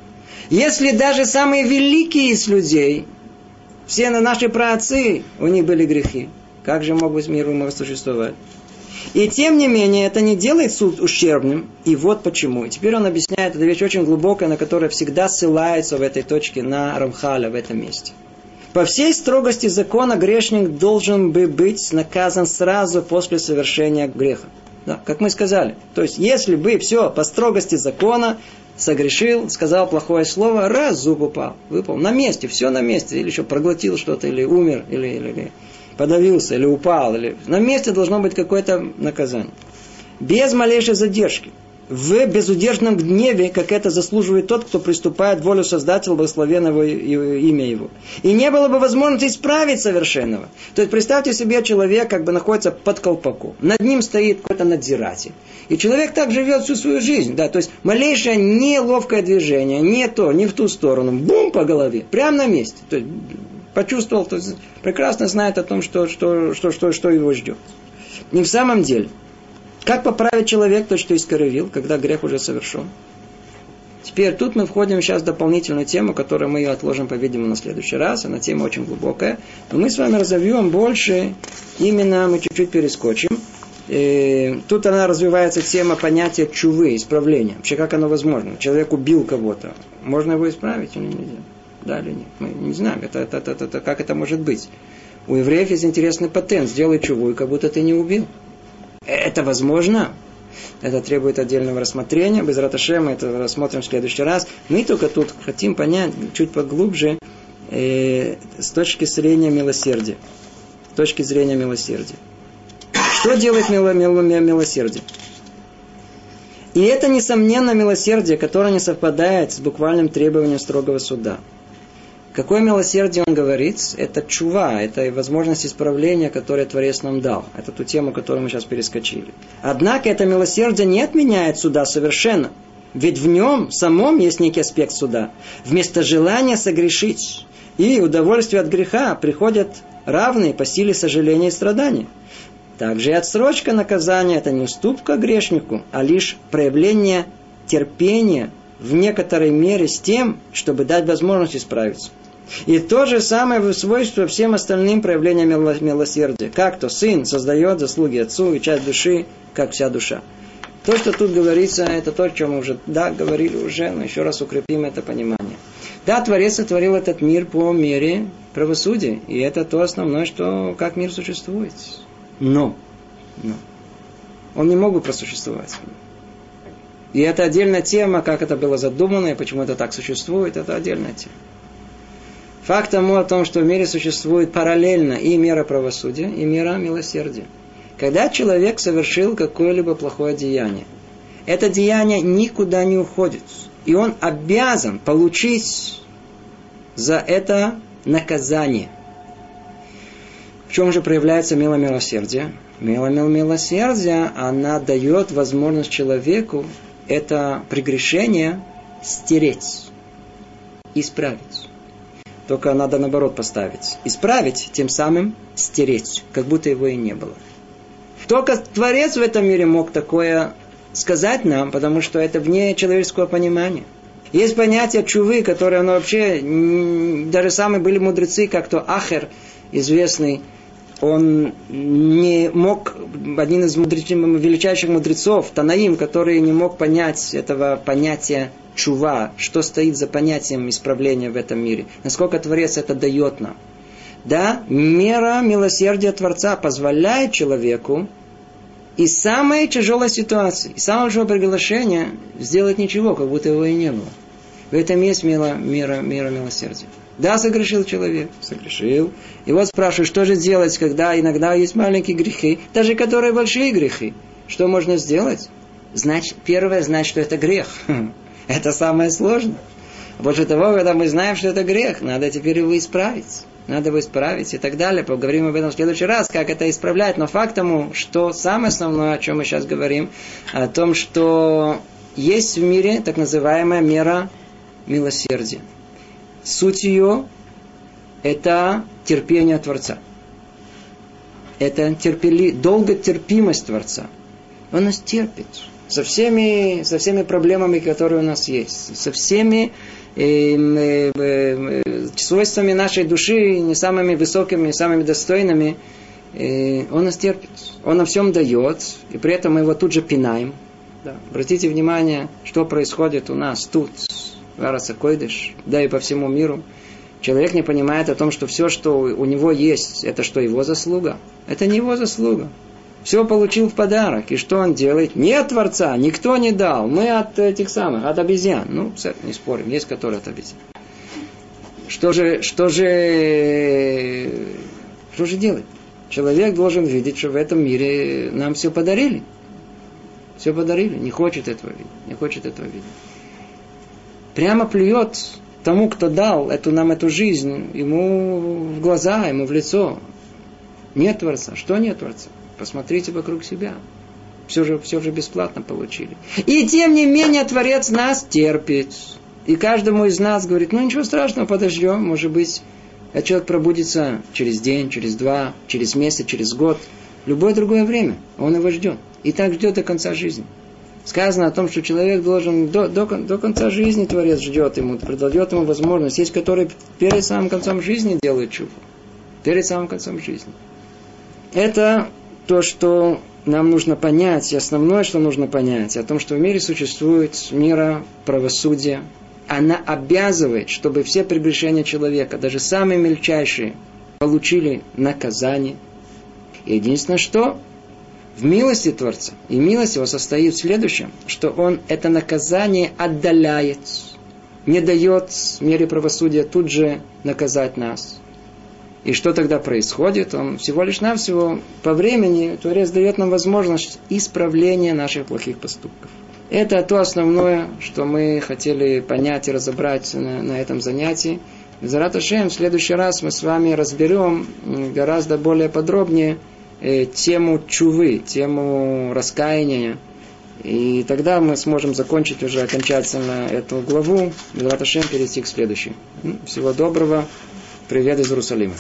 Если даже самые великие из людей, все наши праотцы, у них были грехи, как же мог быть мир существовать? И тем не менее, это не делает суд ущербным. И вот почему. И теперь он объясняет, это вещь очень глубокая, на которую всегда ссылается в этой точке на Рамхаля в этом месте. По всей строгости закона грешник должен бы быть наказан сразу после совершения греха. Да, как мы сказали. То есть, если бы все по строгости закона согрешил, сказал плохое слово, раз зуб упал, выпал. На месте, все на месте. Или еще проглотил что-то, или умер, или подавился, или упал. На месте должно быть какое-то наказание. Без малейшей задержки. В безудержном гневе, как это заслуживает тот, кто приступает в волю Создателя, благословенного имя Его. И не было бы возможности исправить совершенного. То есть, представьте себе, человек как бы находится под колпаком. Над ним стоит какой-то надзиратель. И человек так живет всю свою жизнь. Да? То есть, малейшее неловкое движение, не в ту сторону, бум по голове, прямо на месте. То есть, почувствовал, то есть, прекрасно знает о том, что его ждет. И в самом деле, как поправить человека, то, что искоровил, когда грех уже совершен? Теперь тут мы входим сейчас в дополнительную тему, которую мы ее отложим, по-видимому, на следующий раз. Она тема очень глубокая. Но мы с вами разовьем больше, именно мы чуть-чуть перескочим. Тут она развивается тема понятия чувы, исправления. Вообще, как оно возможно? Человек убил кого-то. Можно его исправить или нельзя? Да или нет? Мы не знаем, как это может быть. У евреев есть интересный патент. Сделай чуву, и как будто ты не убил. Это возможно? Это требует отдельного рассмотрения. Без Раташема мы это рассмотрим в следующий раз. Мы только тут хотим понять чуть поглубже с точки зрения милосердия. С точки зрения милосердия. Что делает милосердие? И это, несомненно, милосердие, которое не совпадает с буквальным требованием строгого суда. Какое милосердие он говорит? Это чува, это возможность исправления, которую Творец нам дал. Это ту тему, которую мы сейчас перескочили. Однако это милосердие не отменяет суда совершенно. Ведь в нем самом есть некий аспект суда. Вместо желания согрешить и удовольствия от греха приходят равные по силе сожаления и страдания. Также и отсрочка наказания – это не уступка грешнику, а лишь проявление терпения в некоторой мере с тем, чтобы дать возможность исправиться. И то же самое свойство всем остальным проявлениям милосердия. Как то сын создает заслуги отцу и часть души, как вся душа. То, что тут говорится, это то, о чем мы уже говорили уже, но еще раз укрепим это понимание. Да, Творец сотворил этот мир по мере правосудия. И это то основное, как мир существует. Но он не мог бы просуществовать. И это отдельная тема, как это было задумано, и почему это так существует, это отдельная тема. Факт тому о том, что в мире существует параллельно и мера правосудия, и мера милосердия. Когда человек совершил какое-либо плохое деяние, это деяние никуда не уходит. И он обязан получить за это наказание. В чем же проявляется мера милосердия? Мера милосердия, она дает возможность человеку это прегрешение стереть, исправить. Только надо наоборот поставить. Исправить, тем самым стереть, как будто его и не было. Только Творец в этом мире мог такое сказать нам, потому что это вне человеческого понимания. Есть понятие чувы, которое оно вообще, даже самые были мудрецы, как то Ахер, известный, он не мог, один из величайших мудрецов, Танаим, который не мог понять этого понятия чува, что стоит за понятием исправления в этом мире, насколько Творец это дает нам. Да, мера милосердия Творца позволяет человеку из самой тяжелой ситуации, из самого большого приглашения сделать ничего, как будто его и не было. В этом есть мера милосердия. Да, согрешил человек, согрешил. И вот спрашиваю, что же делать, когда иногда есть маленькие грехи, даже которые большие грехи. Что можно сделать? Первое, знать, что это грех. Это самое сложное. Больше того, когда мы знаем, что это грех, надо теперь его исправить. Надо его исправить и так далее. Поговорим об этом в следующий раз, как это исправлять. Но факт тому, что самое основное, о чем мы сейчас говорим, о том, что есть в мире так называемая мера милосердия. Суть ее – это терпение Творца. Это долготерпимость Творца. Он нас терпит со всеми проблемами, которые у нас есть, со всеми свойствами нашей души, не самыми высокими, не самыми достойными. Он нас терпит. Он нам всем дает, и при этом мы его тут же пинаем. Да. Обратите внимание, что происходит у нас тут, в Арец ха-Койдеш, да и по всему миру. Человек не понимает о том, что все, что у него есть, это что, его заслуга? Это не его заслуга. Все получил в подарок. И что он делает? Нет Творца, никто не дал. Мы от этих самых, от обезьян. Ну, не спорим, есть которые от обезьян. Что же делать? Человек должен видеть, что в этом мире нам все подарили. Все подарили. Не хочет этого видеть. Прямо плюет тому, кто дал нам эту жизнь, ему в глаза, ему в лицо. Нет Творца. Что нет Творца? Посмотрите вокруг себя. Все же бесплатно получили. И тем не менее Творец нас терпит. И каждому из нас говорит, ничего страшного, подождем. Может быть, этот человек пробудится через день, через два, через месяц, через год. Любое другое время. Он его ждет. И так ждет до конца жизни. Сказано о том, что человек должен до конца жизни Творец ждет ему, дает ему возможность. Есть, которые перед самым концом жизни делают чуву. Перед самым концом жизни. Это то, что нам нужно понять, и основное, что нужно понять, о том, что в мире существует мера правосудия. Она обязывает, чтобы все прегрешения человека, даже самые мельчайшие, получили наказание. И единственное, что в милости Творца, и милость его состоит в следующем, что он это наказание отдаляет, не дает мере правосудия тут же наказать нас. И что тогда происходит? Он всего лишь навсего по времени, Творец дает нам возможность исправления наших плохих поступков. Это то основное, что мы хотели понять и разобрать на этом занятии. Бе'эзрат Ашем, в следующий раз мы с вами разберем гораздо более подробнее тему чувы, тему раскаяния. И тогда мы сможем закончить уже окончательно эту главу. Бе'эзрат Ашем, перейти к следующей. Всего доброго. Привет из Иерусалима.